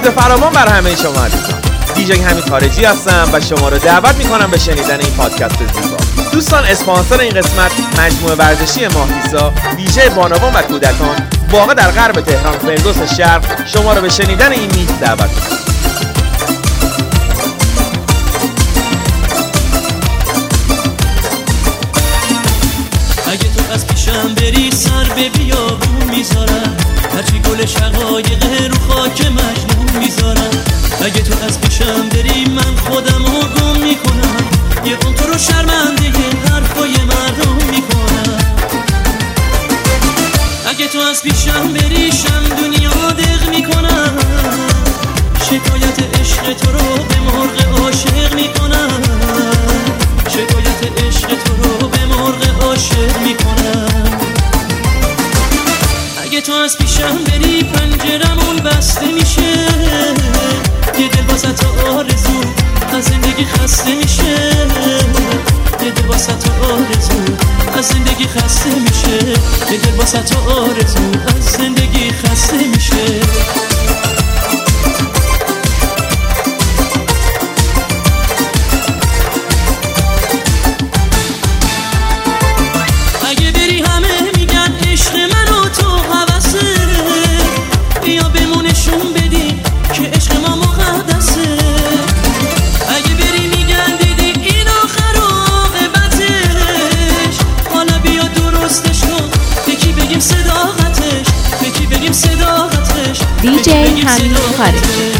درود فراوان بر همه شما عزیزان. دیجی حمید خارجی هستم و شما رو دعوت میکنم به شنیدن این پادکست زیبا. دوستان، اسپانسر این قسمت مجموعه ورزشی ماهیسا ویژه بانوان و کودکان واقع در غرب تهران فردوس شرق شما رو به شنیدن این میکس دعوت میکنم. اگه تو از پیشم بری سر به بیابون میذارم، هرچی گل شقایق رو خاک مجنون میذارم. اگه تو از پیشم بری من خودم رو گم میکنم، یه قم تو رو شرمنده حرفای مردم میکنم. اگه تو از پیشم بری شم دنیا دق میکنم، شکایت عشق تو رو به مرغ عاشق میکنم. شکایت عشق تو رو به مرغ عاشق میکنم. اگه تو از پیشم بری پنجرمون بسته میشه، یه دل واسه تو آرزو از زندگی خسته میشه. یه دل واسه تو آرزو از زندگی خسته میشه. یه دل واسه تو آرزو از زندگی خسته میشه. اگه بری همه میگن عشق منو تو هوسه، بیا بمونشون بدی که عشق ما مقدسه. اگه بری میگن دیدی این آخر و عاقبتش، حالا بیا درستش کن، یکی بگیم صداقتش، یکی بگیم صداقتش. دیجی حمید خارجی.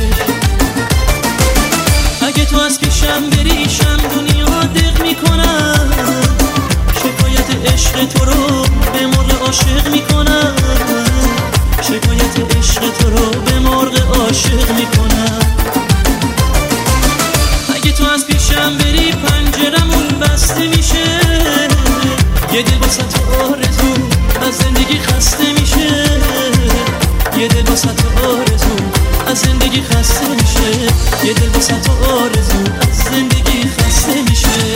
اگه تو از پیشم بری شم دنیا دق میکنم، شکایت عشق تو رو به مرغ عاشق میکنم. شکایت عشق تو رو به مرغ عاشق میکنم. اگه تو از پیشم بری پنجرمون بسته میشه، یه دل واسه تو آرزو از زندگی خسته میشه. یه دل واسه تو آرزو از زندگی خسته میشه. یه دل واسه تو آرزو از زندگی خسته میشه.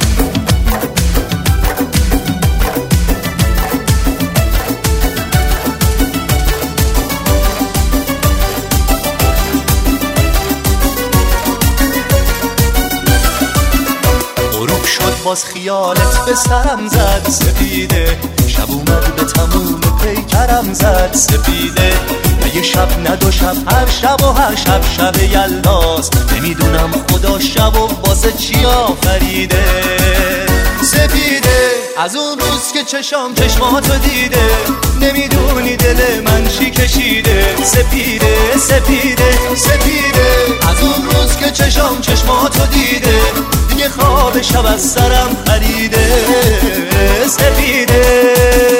باز خیالت به سرم زد سپیده، شب اومد به تموم پیکرم زد سپیده. یه شب ندو شب هر شب و هر شب شب یلداست، نمیدونم خدا شب و واسه چی آفریده. سپیده از اون روز که چشماتو دیده، نمیدونی دل من چی کشیده. سپیده سپیده سپیده از اون روز که چشماتو دیده، دیگه خواب شب از سرم پریده. سپیده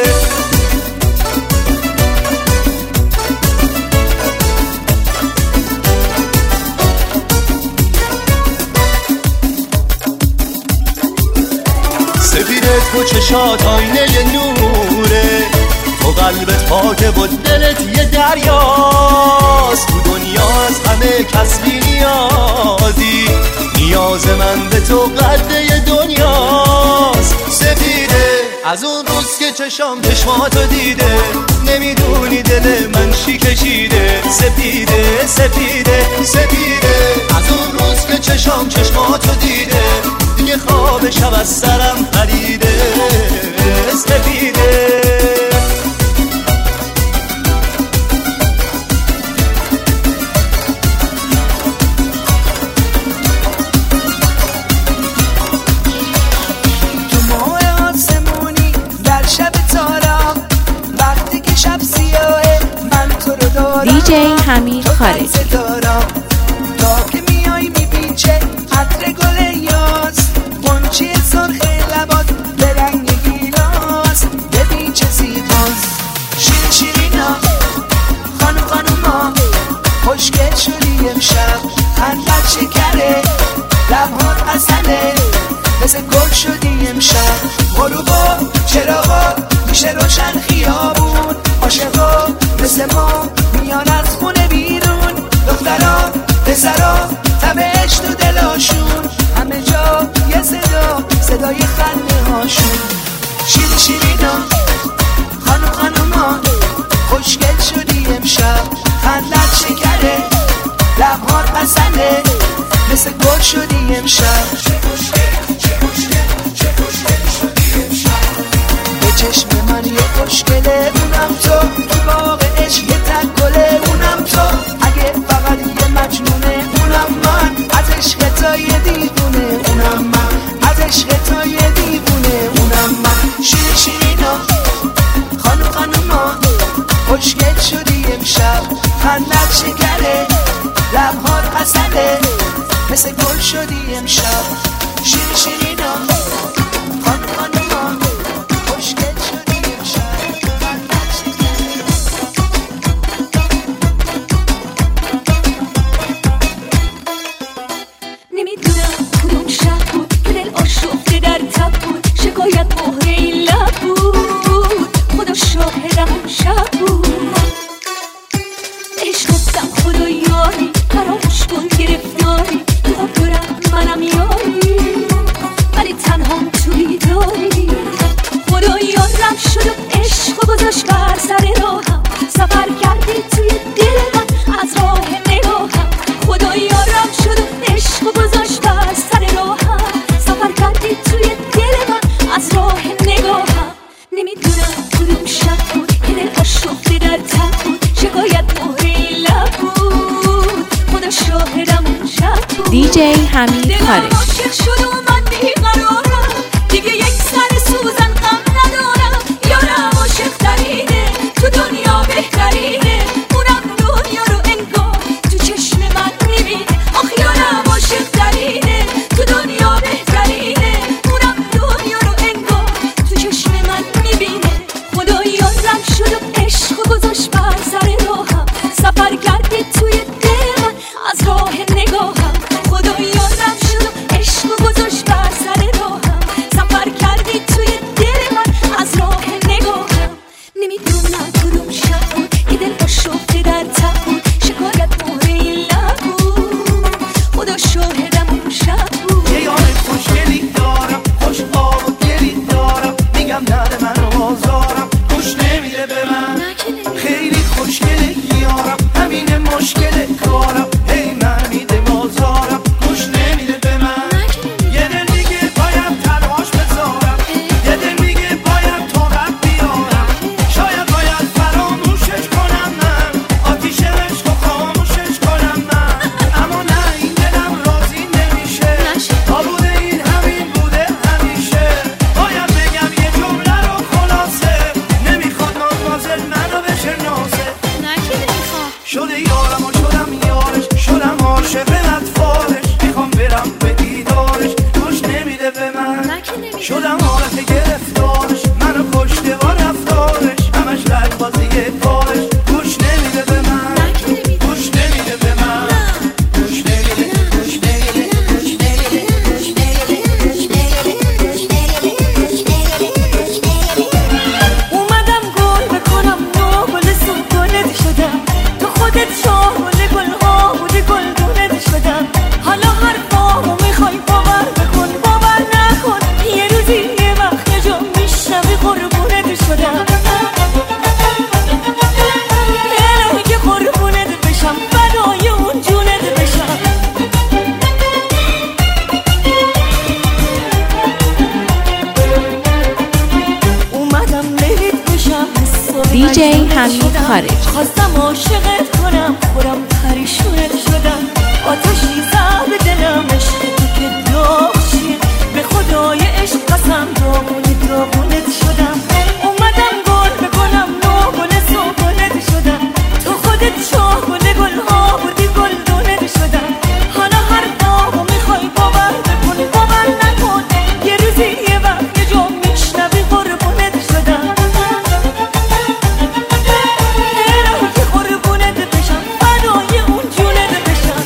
سپیده تو چشات آینه نوره، تو قلبت پاکه و دلت یه دریاست. تو دنیا از همه کس بی نیازی، نیاز من به تو قده دنیاست. سپیده از اون روز که چشماتو دیده، نمیدونی دل من چی کشیده. سپیده سپیده سپیده از اون روز که چشماتو دیده، دیگه خواب شب از سرم پریده. سپیده دیجی حمید خارجی. تا که میای میپیچه عطر گل یاس، غنچه سرخ لبات به رنگ گیلاس. ببین چه زیباست شیرین شیرینا، خانوما خوشگل شدی امشب. خندت شکره لبهات عسله، مثل گل شدی امشب. غروبا چراغا میشه روشن خیابون، عاشقا مثل ما میان از خونه بیرون. دخترا پسرا تبش تو دلاشون، همه جا یه صدای خنده هاشون. شیرین شیرینا خانوما خوشگل شدی امشب. خندت شکره مسئله مثل گل شدی امشب به چشم من یه خوشگله اونم تو باغ عشق یه تکله اونم تو اگه فقط یه مجنونه اونم من از عشق تا یه دیوونه اونم من از عشق تا یه دیوونه اونم من شیر شیرینا خانم خانوما خوشگل شدی امشب خندت شکره لبهات عسله مثل گل شدی امشب شیر شیرینا خانم خانوما خوشگل شدی امشب خندت شکره نمیدونم کدوم شب بود که دل آشفته در تب بود شکایت مهره این لب بود خدا شاهدم اون شب بود عشقتم خدا یاری فراموش کن گرفتاری تو دارم منم یاری ولی تنهام توی داری خدا یارم شد و عشق گذاشت بر سر راهم سفر کردی توی دل من از راه نگاهم خدا یارم شد و عشق گذاشت بر سر راهم سفر کردی توی دل من از راه نگاهم نمیدونم کدوم شب بود که دل آشفته در تب بود شکایت مهره لب بود خدا شاهدم اون شب بود دیجی حمید خارج دلم عاشق شد و من بیقرارم دیگه یک سر سوزن غم ندارم یارم عاشق ترینه تو دنیا بهترینه اونم دنیا رو انگار تو چشم من میبینه آخ یارم عاشق ترینه تو دنیا بهترینه اونم دنیا رو انگار تو چشم من میبینه خدا یارم شد و عشق گذاشت بر سر راهم سفر کردی توی دل من از راه نگاهم خدا یارم شد و عشق گذاشت بر سر راهم سفر کردی توی دل من از راه نگاهم نمیدونم کدوم شب بود که دل آشفته در تب بود شکایت مهره این لب بود خدا شاهدم اون شب بود یه یار خوشگلی دارم خوش آب و گلی دارم میگم نده منو آزارم خوش نمیده به من خیلی خوشگله یارم همین مشکل کارم هی من میده بازارم خوش نمیده به من یه دل میگه باید تلاش بذارم یه دل میگه باید طاقت بیارم شاید باید فراموشش کنم من آتیش عشق و خاموشش کنم من اما نه این دلم راضی نمیشه تا بوده این همین بوده همیشه باید بگم یه جمله رو خلاصه نمیخواد مادمازل منو بشناسه شده یارم و شدم یارش شدم عاشق اطفالش میخوام برم به دیدارش خوش نمیده به من شدم عارف گرفتارش منو کشته با رفتارش همش لجبازی کارش خوش نمیده به من خوش نمیده به من خوش نمیده خوش نمیده خوش نمیده خوش اومدم گل بکنم نو گل سوگلت شدم تو خودت شاهل گلها بودی گلدونت شدم حالا حرفامو میخوای باور بکن باور نکن یه روزی یه وقت یه جا میشنوی قربونت شدم الهی که قربونت بشم فدای اون جونت بشم اومدم بهت بشم دیجی حمید خارج خواستم عاشقت کنم خودم پریشونت شدم آتشی زد به دلم عشق تو که داغ شد به خدای عشق قسم داغونت شدم اومدم گل بکنم نو گل سوگلت شدم تو خودت شاه گل گلها بودی گلدونت شدم حالا حرفامو میخوای باور بکن باور نکن یه روزی یه وقت یه جا میشنوی قربونت شدم الهی که قربونت بشم فدای اون جونت بشم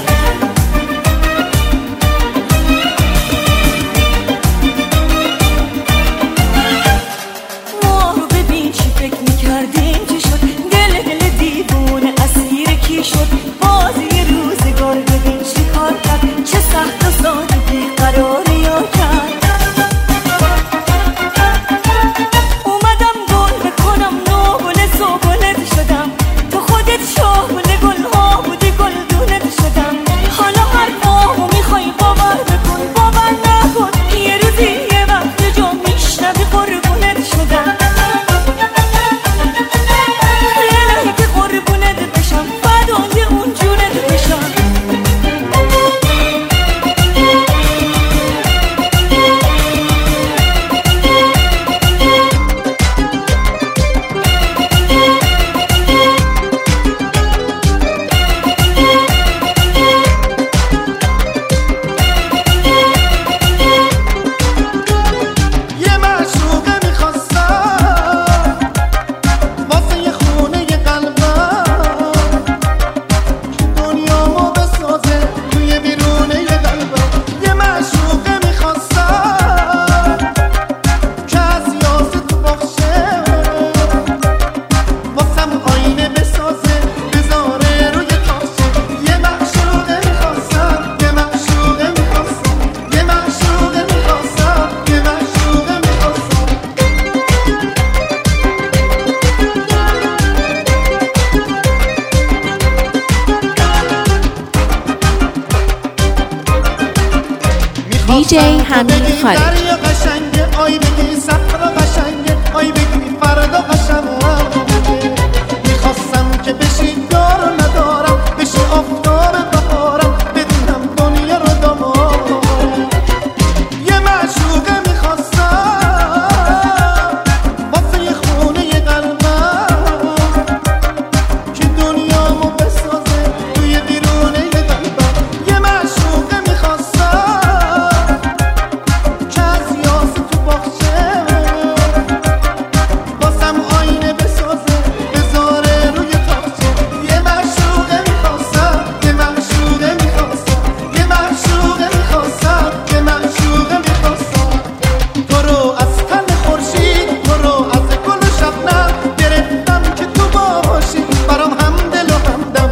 DJ حمید خارج. دریا قشنگه آی بگی صحرا قشنگه آی بگی فردا قشنگه میخواستم که بشی دار ندارم بشی آفتاب بهارم بدونم دنیا رو دارم یه معشوقه میخواستم واسه یه خونه یه قلبم که دنیامو بسازه توی بیرونه یه قلبم یه معشوقه میخواستم که از یاس تو باخشه واسم آینه بسازه بذاره روی تاخچه یه معشوقه میخواستم یه معشوقه میخواستم یه معشوقه میخواستم یه معشوقه میخواستم تو رو از تن خورشید تو رو از گل و شبنم گرفتم که تو باشی برام هم دل و همدم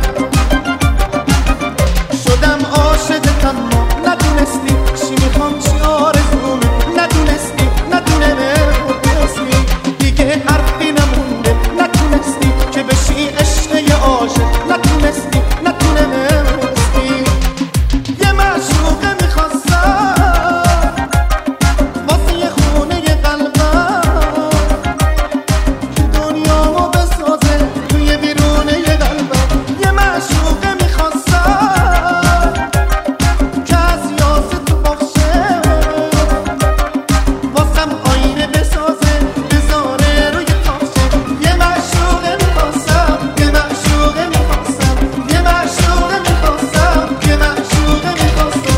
شدم عاشقتم ندونستی چی میخوام چی آرزومه ندونستی ندونستی دیگه حرفی نمونده نتونستی که بشی عشق یه عاشق نتونستی یه معشوقه میخواستم واسه یه خونه یه قلبم که دنیامو بسازه توی بیرونه یه قلبم یه معشوقه میخواستم که از یاس تو باخشه واسم آینه بسازه بذاره روی تاخچه یه معشوقه میخواستم یه معشوقه میخواستم یه معشوقه میخواستم یه معشوقه میخواستم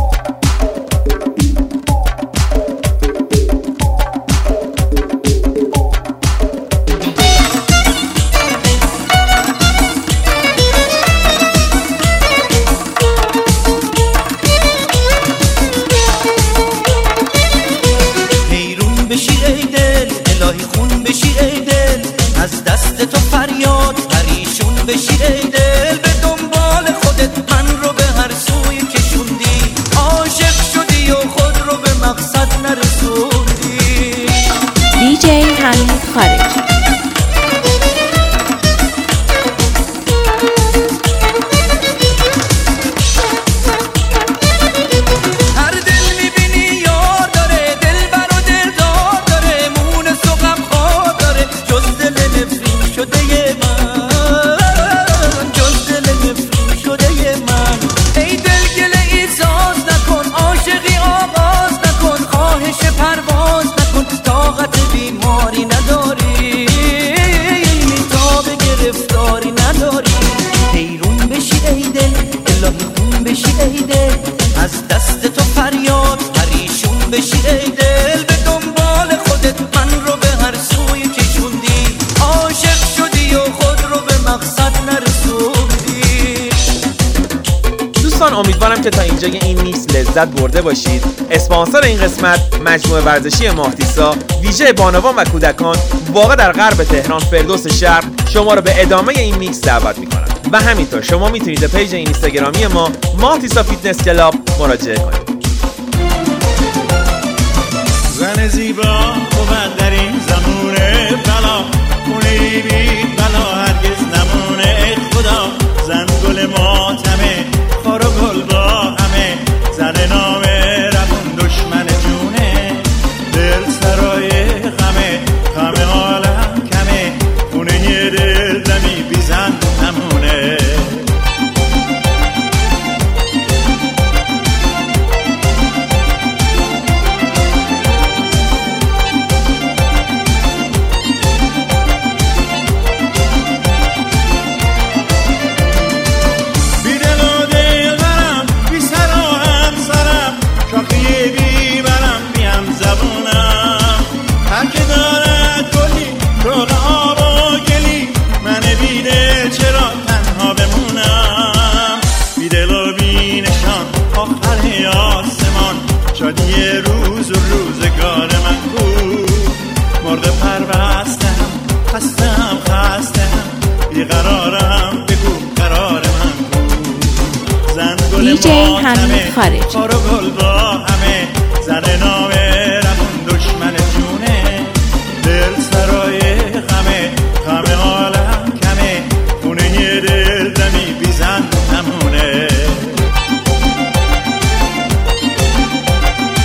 حیرون بشی ای دل الهی خون بشی ای دل از دست تو فریاد پریشون بشی ای دل به دنبال خودت من رو به هر سوی کشوندی عاشق شدی و خود رو به مقصد نرسوندی DJ حمید خارج. هر دل میبینی یار داره دل بر و دلدار داره مونس و غمخوار داره جز دل نفرین شده من جز دل نفرین شده من ای دل گله ایزاز نکن عاشقی آغاز نکن خواهش پرواز نکن طاقت بیماری نداری تاب گرفتاری نداری حیرون بشی ای دل الهی خون بشی ای دل از دست تو فریاد پریشون بشی ای دل به دنبال خودت من رو به هر سوی کشوندی عاشق شدی و خود رو به مقصد نرسوندی. دوستان امیدوارم که تا اینجای این میکس لذت برده باشید. اسپانسر این قسمت مجموعه ورزشی ماهتیسا ویژه بانوان و کودکان واقع در غرب تهران فردوس شرق شما رو به ادامه این میکس دعوت میکنم و همینطور شما میتونید به پیج اینستاگرامی ما ماهتیسا فیتنس کلاب مراجعه کنید. زن زیبا بود در این زمونه بلا خونه بی بلا هرگز نمونه ای خدا زن گل ماتمه خار و گل با همه زن نامه رفون دشمن جونه دل سرای غمه غم عالم کمه خونه یه دل دمی بی زن نمونه شادی روز و روزگار من بود مرغ پروستم خستم بیقرارم بگو قرار من بود زن گل حمید خارج خار و گل با همه زن نامه رمون دشمن جونه دل سرای غمه غم عالم کمه خونه یه دل دمی بی زن نمونه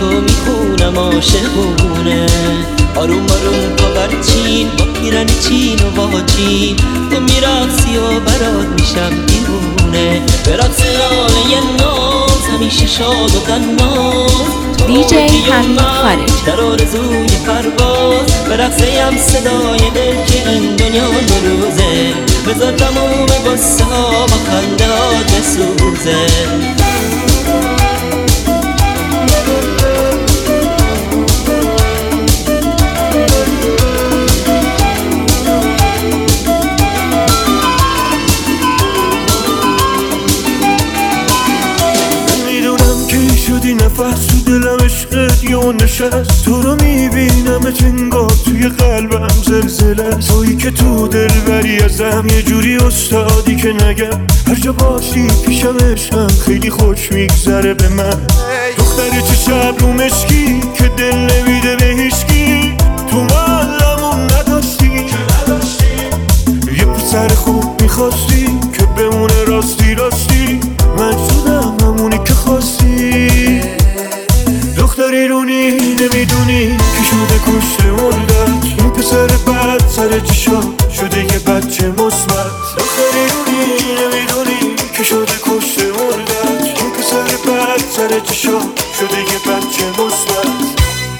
تو میخونم عاشقونه. آروم آروم پاورچین با پیرن چین و واجین تو میرقصی و برات میشم دیوونه. برات سرانه ناز همیشه شاد و قناز دیجی حمید خارج در آرزوی پرواز برقصیم صدای دل که این دنیا دو روزه. بذار تموم قصه ها با خندهات بسوزه. شدی نفس تو دلم عشقت یه نشست. تو رو میبینم انگار توی قلبم زلزله. تویی که تو دلبری ازم یه جوری استادی که نگم. هر جا باشی پیشم عشقم خیلی خوش میگذره به من. دختر چه شب رو مشکی که دل نمیده به هیچکی. تو معلمون نداشتی یه پسر خوب میخواستی که بمونه راستی راستی. من شدم همونی که خواستی. دختری رونی نمیدونی که شده کشته مردت. این پسر بد سر چشا شده یه بچه مثبت. دختری رونی نمیدونی که شده کشته مردت. این پسر بد سر چشا شده یه بچه مثبت.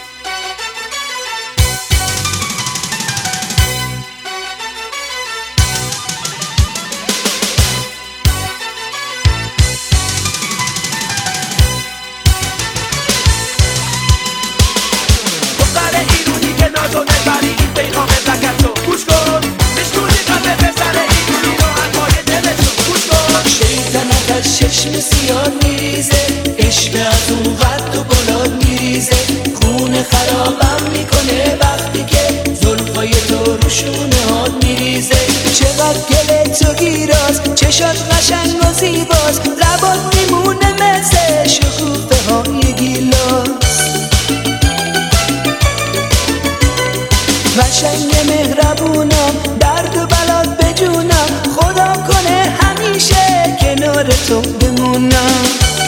چشم سیاه میریزه عشق از اون قد و بلاد میریزه. خونه خرابم میکنه وقتی که زلفای تو رو شونه ها میریزه. چقدر گله تو گیراز چشات قشنگ و زیباز. لبات میمونه مثل شکوفه های گیلاس. قشنگ مهربونم درد و بلات بجونم. خدا کنه همیشه کنار تو بمونم.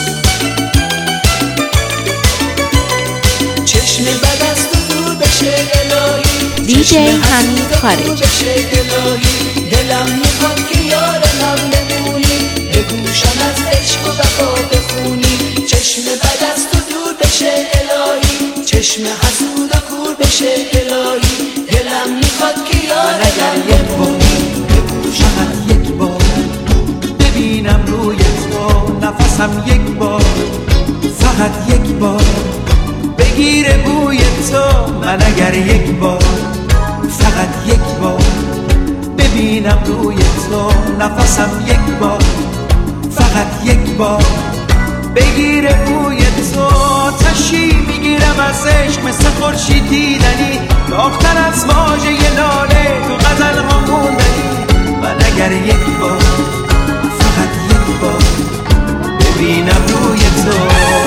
چشم بد از تو دور بشه الهی. دیجی حمید خارج دلم میخواد که یارم بمونی. بگوشم از عشق و وفا بخونی. چشم بد از تو دور بشه الهی. چشم حسود و کور بشه الهی. دلم میخواد که یارم بمونی. بگوشم یک بار ببینم روی تو نفسم یک بار. فقط یک بار بگیره بوی تو من اگر یک بار. فقط یک بار ببینم روی تو نفسم یک بار. فقط یک بار بگیره بوی تو. تشی میگیرم از عشق مثل خورشید دیدنی. داغ‌تر از واژه لاله تو غزل ها موندنی. من اگر یک بار فقط یک بار ببینم روی تو.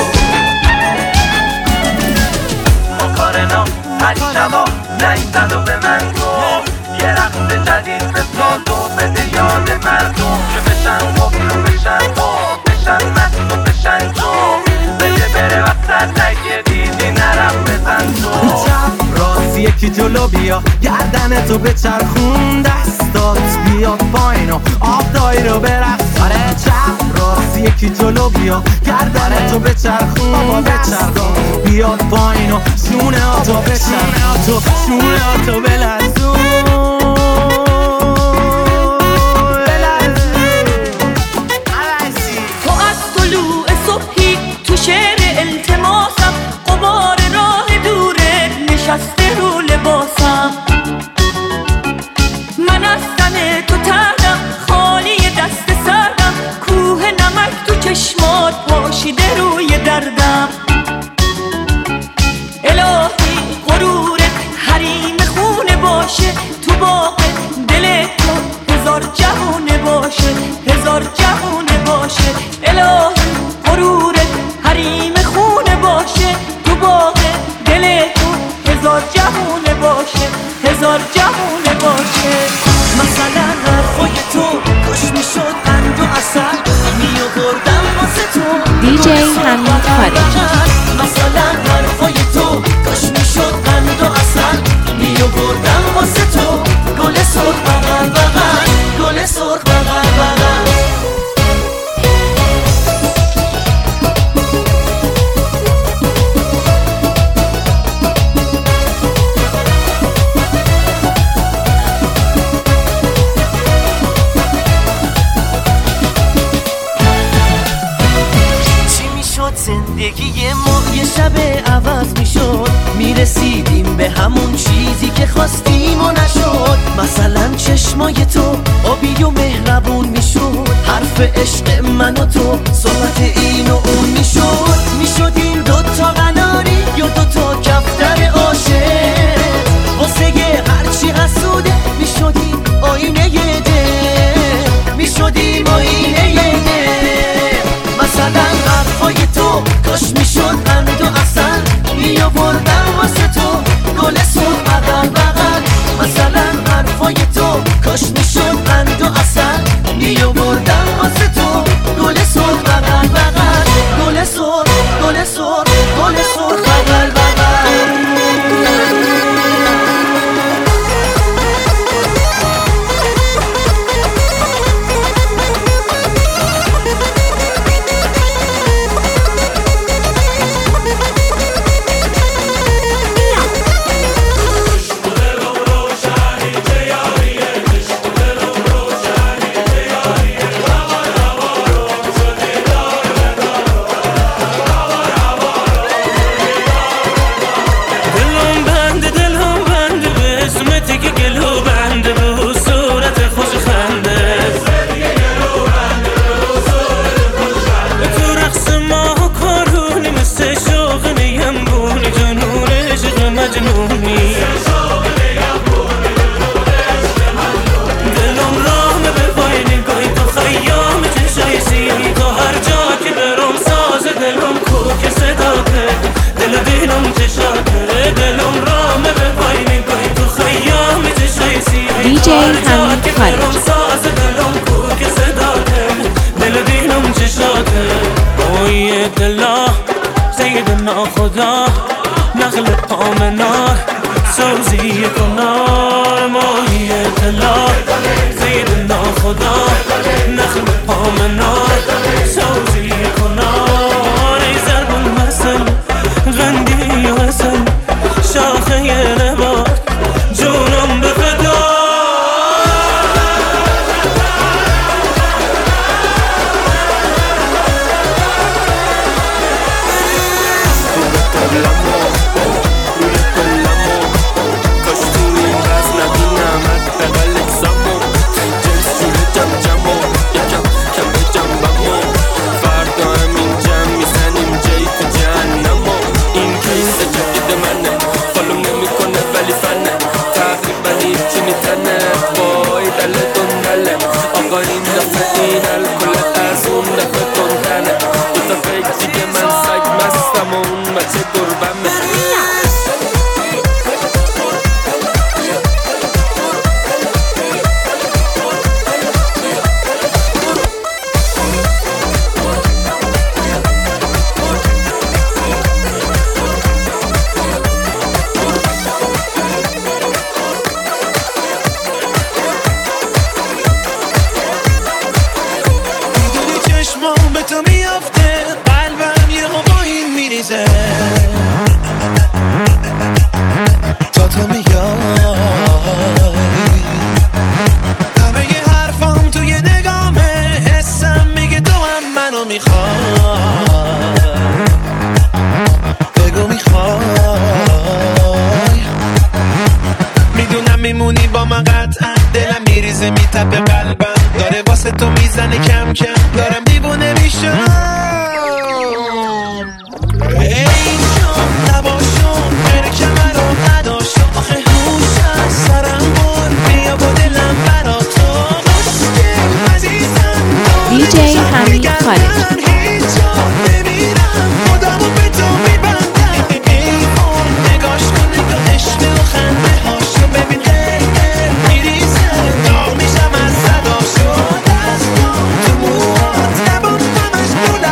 مقارنا هر شبا زنگ و به من گفت یه رقص جدید به تو بده یاد مردم که بشن خوب بشن خوب بشن مست و بشن تو. بده بره وقت تگه دیدی نرم بزن تو. راست یکی جلو بیا گردن تو بچرخون. دستات بیاد پایین و آب دایی رو برقص. آره چپ راست یکی جلو بیا گردن تو بچرخون. بابا بچرخون بیاد پایین و شونه ها تو بچرخون. شونه ها تو بلرزون. تو از طلوع صبحی تو شعر التماسم. غبار راه دوره نشسته رو لباسم. من از تن تو تردم خالی دست سردم. کوه نمک تو چشمات پاشیده روی دردم. الهی غرورت حریم خونه باشه. تو باغ دل تو هزار جهونه باشه. هزار جهونه باشه. الهی غرورت حریم خونه باشه. تو باغ دل تو هزار جهونه باشه. هزار جهونه باشه. مثلا حرفای تو کاش میشد قند و عسل میآوردم واسه تو. دیجی حمید خارج مثلا زندگی ما یه شب عوض میشد، میرسیدیم به همون چیزی که خواستیم و نشد. مثلا چشمای تو آبی و مهربون میشد، حرف عشق من و تو صحبت این و اون میشد. میشدیم دوتا قناری یا دوتا کفتر عاشق، واسه هرچی حسوده میشدیم آینه دل، میشدیم آینه دل. مثلا حرفای تو کاش میشد قند و عسل، میآوردم واسه تو گل سرخ بغل بغل. مثلا حرفای تو کاش میشد قند و عسل، میآوردم واسه تو گل سرخ بغل بغل. گل سرخ گل سرخ گل سرخ بغل بغل. DJ حمید خارجی. سیدنا خدا نخل پامنار سوزی کنار ماهی دلا. سیدنا خدا نخل پامنار سوزی کنار. ای ضرب المثل غندی و حسن شاخه نبات جونم به فدا. میمونی با من قطعا، دلم میریزه میتپه قلبم، داره واسه تو میزنه کم کم، دارم دیوونه میشم. ای جان نباشم بره کمر رو نداشم، آخه هوش از سرم بر بیا با دلم برا تو مشکل عزیزم. DJ حمید خارجی. Bye.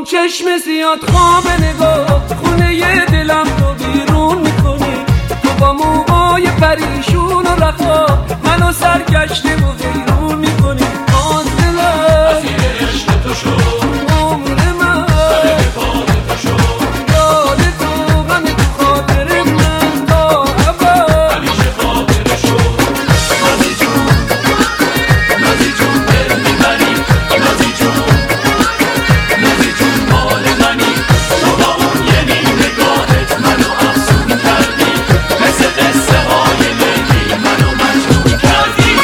اون چشم زیاد خواب نگاه خونه ی دلم رو بیرون میکنی. تو با موهای پریشون و رفا منو سرگشته و بیرون میکنی. آن دلم از این عشق تو شد عمر من سر باد تو شد. یاد تو غم تو خاطر من تا ابد همیشه خاطر شد. نازی جون نازی جون دل میبری. نازی جون نازی جون مال منی. تو با اون یه نگاهت منو افسون کردی. مثل قصه های لیلی منو مجنون کردی.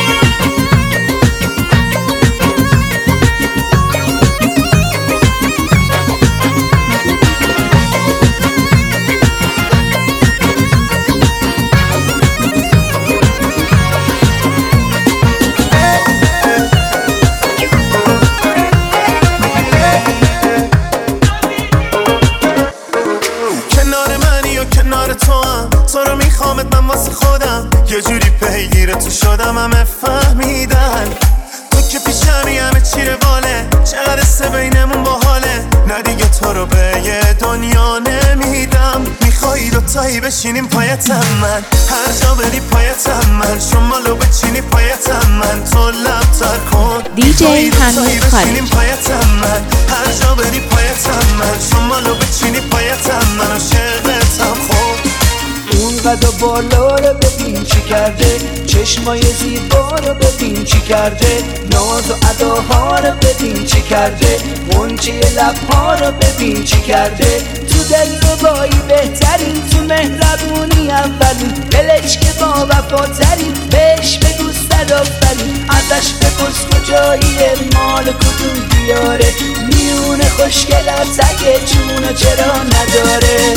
کنار منی و کنار تو هم تو رو میخوامت من واسه خودم. یه جوری پیگیر تو شدم همه فهمیدن تو که پیشمی همه چی رواله. چقدر سه بینمون باحاله. نه دیگه تو رو به یه دنیا نمیدم. میخوایی دوتایی بشینیم پایتم من هر جا بری پایتم من. شمالو بچینی پایتم من تو لب تر کن. دیجی حمید خالد بشینیم پایتم من هر جا بری پایتم من. شمالو بچینی پایتم من عاشقتم. خب اونقدر بالا رو ببین چی کرده. چشمای زیبا رو ببین چی کرده. ناز و اداها رو ببین چی کرده. غنچه لبها رو ببین چی کرده. تو دلربایی بهترین تو مهربونی اولین. دلش که با وفاترین بهش بگو صد آفرین. ازش بپرس کجاییه مال کدوم دیاره. میونه خوشگلت اگه جونو چرا نداره.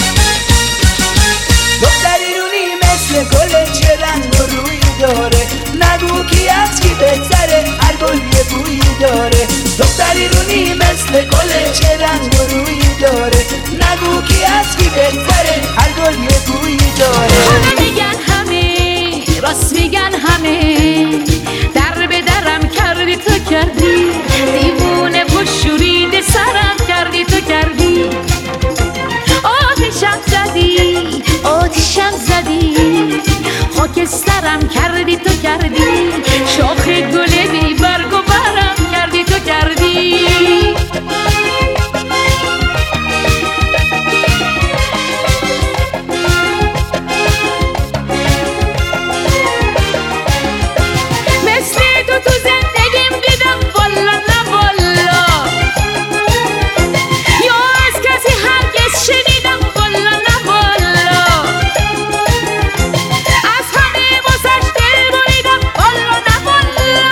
دختری رونی مثل گل چه رنگ و روی داره. نگو کی از کی بهتره هر گل یه بویی داره. دختری رونی مثل گل چه رنگ و روی داره. نگو کی از کی بهتره هر گل یه بویی داره. همه میگن همه راست میگن همه. در به درم کردی تو کردی. دیوونه و شورید سرم کردی تو کردی. آتشم زدی آتشم زدی. خاکسترم کردی تو کردی. شاخ گل بی برگ و برم کردی تو کردی. مثل تو زندگیم دیدم والا نه والا. یا از کسی هرگز شنیدم والا نه والا. از همه واسش دل بریدم والا نه والا.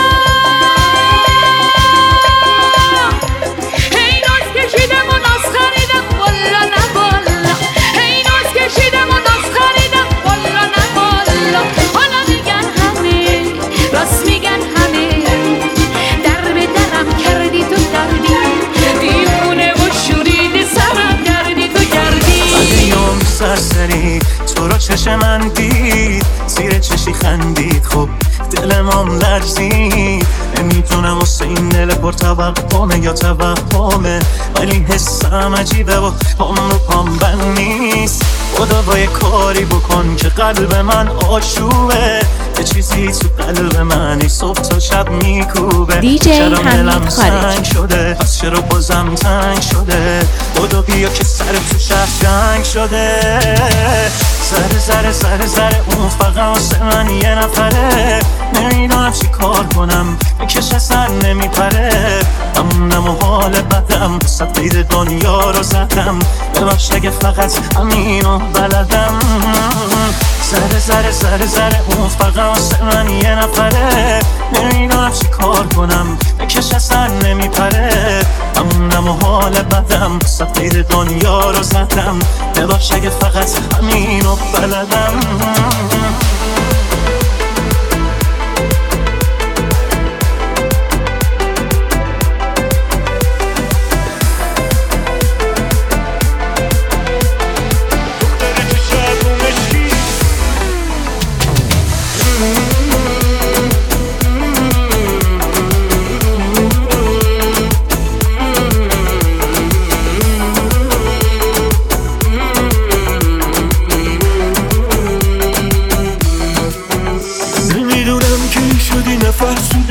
هی ناز کشیدم و ناز خریدم والا نه والا. هی ناز کشیدم و ناز خریدم والا نه والا. حالا میگن همه راست میگن همه. در به درم کردی تو کردی. دیوونه و شورید سرم کردی تو کردی. قدیم سرسری تو رو چشم من دید. زیر چشی خندید خب دلم لرزید. نمیدونم واسه این دل پر توقمه یا توهمه. ولی حسم عجیبه و پام رو پام بند نیست. خدا با یه کاری بکن که قلب من آشوبه. یه چیزی تو قلب من ای صبح تا شب میکوبه. دیجی چرا دلم حمید سنگ خالد شده پس چرا بازم تنگ شده. خدا بیا که سر تو شهر جنگ شده. سر سر سر سر اون فقط واسه من یه نفره. نمیدونم چی کار کنم بکشه سر نمیپره. همونم و حال بدم صد قید دنیا رو زدم. ببخش اگه فقط همینو بلدم. سر سر سر سر اون فقط واسه من یه نفره. نمیدونم چی کار کنم بکشه سر نمیپره. همونم و حال بدم صد قید دنیا رو زدم. ببخش اگه فقط همینو بلدم.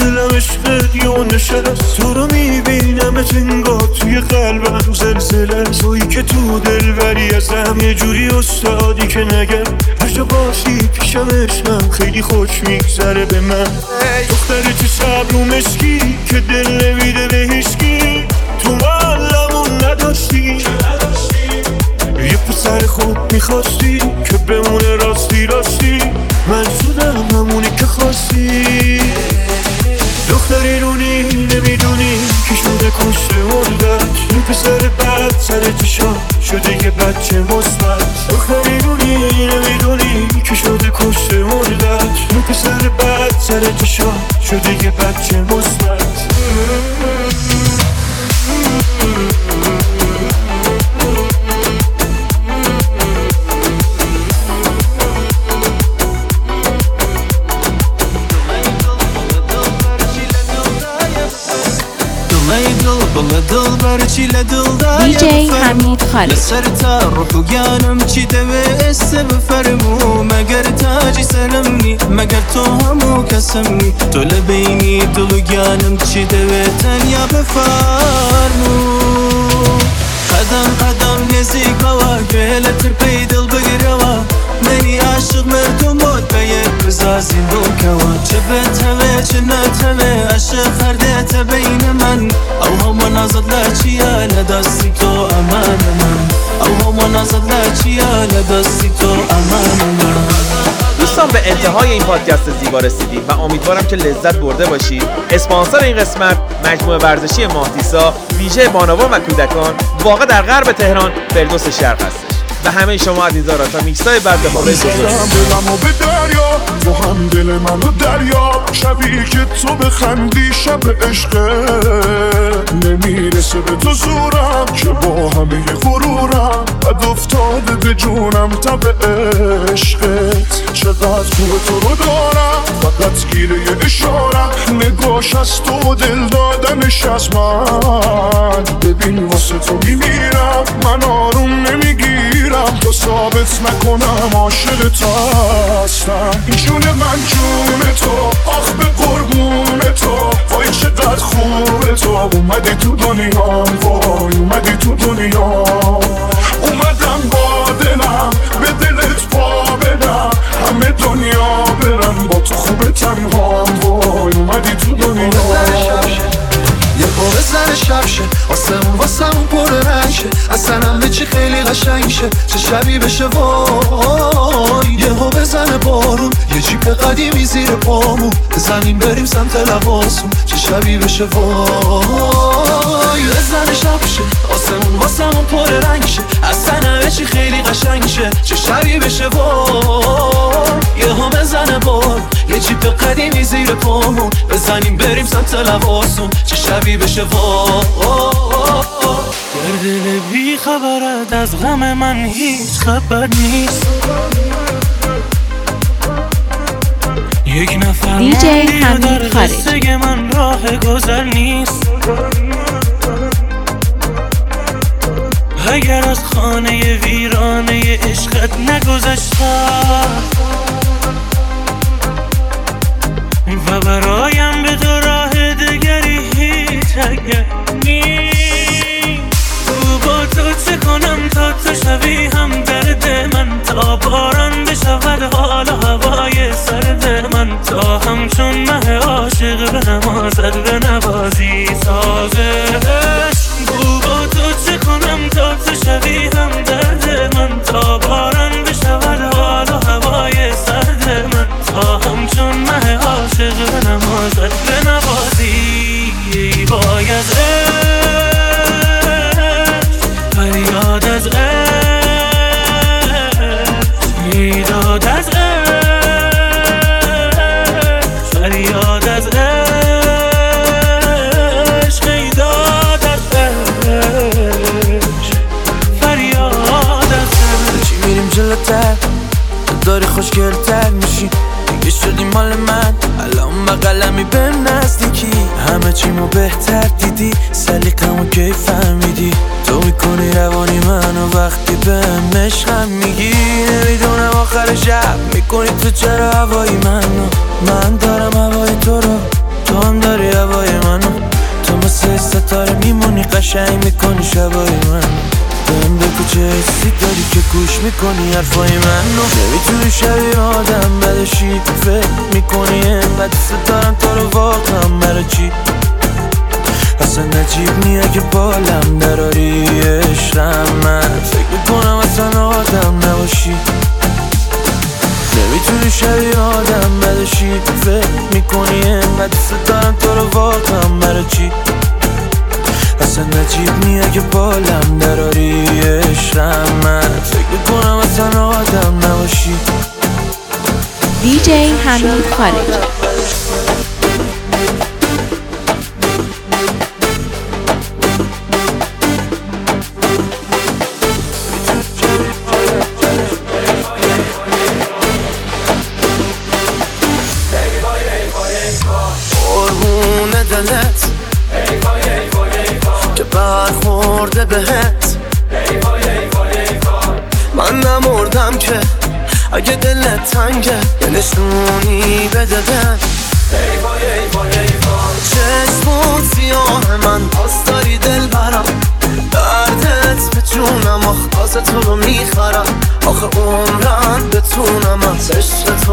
دلم عشقت یه نشست، تو رو میبینمت انگار توی قلبم زلزله، تویی که تو دلبری ازم یه جوری استادی که نگم هر جا باشی پیشم عشقم خیلی خوش میگذره به من. دختر تو صبر و مسکی که دل نمیده به هیچکی، تو معلمون نداشتی یه پسر خوب میخواستی که بمونه راستی راستی، من شدم همونی که خواستی. دختری رونی نمیدونی که شده کشته مردت، این پسر بد سر چشام شده یه بچه مثبت. دختری رونی نمیدونی که شده کشته مردت، این پسر بد سر چشام شده یه بچه مثبت. DJ حمید خالد لسرتا روح و گانم چی دوه است بفرمو، مگر تاجی سرمنی مگر تو همو کسمنی، تو لبینی دل و گانم چی دوه تنیا بفرمو. قدم قدم نزیکوا گلتر پی دل بگروا، منی عاشق مردم بود بیه بزازین بوکوا، چه بتوه چه نتوه عاشق خرده بین من، او هم نازد لچیا لدستی تو امان من، او هم نازد لچیا لدستی تو امان من. دوستان به انتهای این پادکست زیبا رسیدیم و امیدوارم که لذت برده باشید. اسپانسر این قسمت مجموعه ورزشی ماهتیسا ویژه بانوان و کودکان واقع در غرب تهران فردوس شرق هستش و همه شما عزیزان تا میکسای بعد به خدا دلمو به دریا، تو هم دل منو دریا، شبی که تو بخندی شب عشقت، نمیرسه به تو زورم که با همه غرورم بد افتاده به جونم تا به عشقت. چقدر خوب تو رو دارم فقط گیره اشارم، نگاش از تو دل دادنش از من، ببین واسه تو میمیرم من آروم نمیگیرم، تو ثابت نکنم عاشق تو هستم. این جون من جون تو، آخ به قربون تو، وای چقدر خوبه تو، اومدی تو دنیا، وای اومدی تو دنیا، اومدم با دلم به دلت پا بدم، همه دنیا برم با تو خوبه تنها، وای اومدی تو دنیا. یه پا بزن شب شه، واسمون پر رنگ شه، اصلا همه چی خیلی قشنگ شه، چه شبی بشه وای. یه پا بزن بارون، یه جیپ قدیمی زیر پامون، بزنیم بریم سمت لباسون، چه شبی بشه وای. بزن شب شه، واسمون پر رنگ شه، اصلا همه چی خیلی قشنگ شه، چه شبی بشه وای. یه ها بزن بارون، یه جیپ قدیمی زیر پامون، بزنیم بریم سمت لباسون، چه شبی بشه وای. در دل بی خبرت از غم من هیچ خبر نیست، یک نفر DJ حمید خالد قصه من راه گذر نیست. اگر از خانه ویرانه عشقت نگذشتم و برایم به تو راه دگری هیچ اگر نیست، با تو چه کنم تا تو شوی هم درد من، تا باران بشود حال هوای سرد من، تا همچون مه عاشق به نمازت به نوازی سازش. با تو چه کنم تا تو شوی هم درد من، تا باران بشود حال هوای سرد من، تا همچون مه عاشق به نمازت به نوازی. وای از فریاد از عشق، میداد از عشق، فریاد از عشق، میداد از عشق، فریاد از عشق. چی میریم جلوتر داری خوشگلتر میشی، دیگه شدی مال من، الان بغلمی به نزدیکی، همه چیمو بهتر دیدی، سلیقمو کی فهمیدی، تو میکنی روانی منو وقتی بهم عشقم میگی. نمیدونم آخر شب میکنی تو چرا هوایی منو، من دارم هوای تو رو، تو تو هم داری هوای منو، تو مثل ستاره میمونی قشنگ میکنی شبای منو. بهم بگو چه حسی داری که گوش میکنی حرفای منو. نمیتونی شبیه آدم بدشی، فکر میکنی اینقدر دوست دارم تو رو واقعا برای چی؟ اصلا نجیب نیه که بالم دراری عشقم، من فکر میکنم اصلا آدم نباشی. نمیتونی شبیه آدم بدشی، فکر میکنی اینقدر دوست دارم تو رو واقعا برای چی؟ اصلا نجیب نیه که بالم دراری عشقم، من فکر میکنم اصلا آدم نباشی. دیجی حمید خارج. دلت که برخورده بهت، من نمردم که اگه دلت تنگه یه نشونی بده بهم. چشمون سیاه من باز داری دل برم، دردت به جونم آخ باز تو رو میخرم، آخه عمرم بتونم از عشق